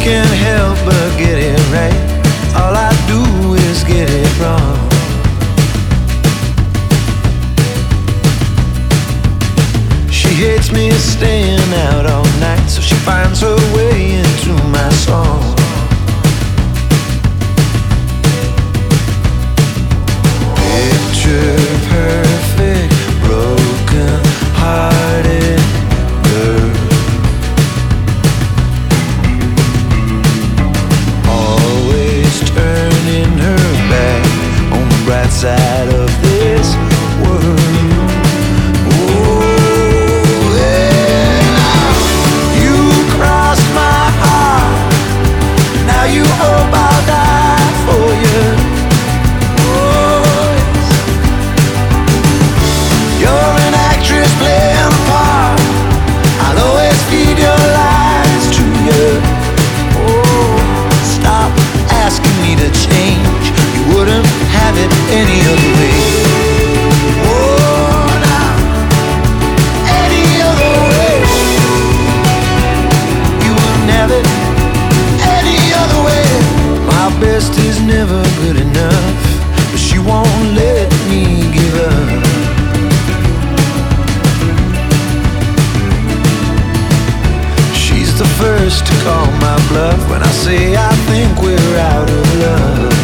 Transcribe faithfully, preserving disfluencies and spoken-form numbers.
can't help but get it right. All I do is get it wrong. She hates me staying out all night, so she finds her way into my song. Picture perfect, broken hearted girl, always turning her back on the bright side of this world. Oh, yeah. You crossed my heart, now you hope I'll die for you. Oh, yes. You're an actress playing a part, I'll always feed your lies to you. Oh, stop asking me to change, you wouldn't have it any other way. Oh, now, any other way. You wouldn't have it any other way. My best is never good enough, but she won't let me give up. She's the first to call my bluff when I say I think we're out of love.